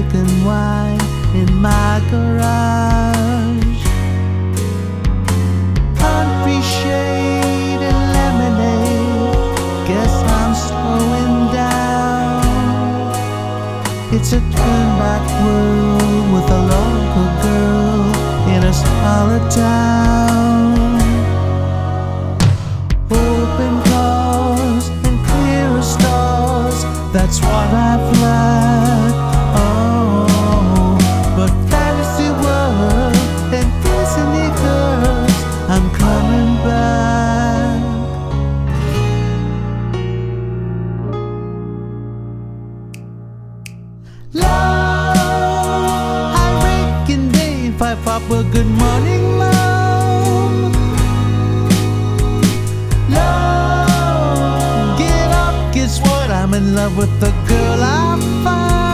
drinking wine in my garage. Country shade and lemonade, guess I'm slowing down. It's a turn-back world with a local girl in a smaller town. Open cars and clearer stars, that's what I've learned. Oh, but fantasy world and Disney girls, I'm coming back. Love, I reckon they pipe up a good morning, mom. Love, get up, guess what? I'm in love with the girl I found.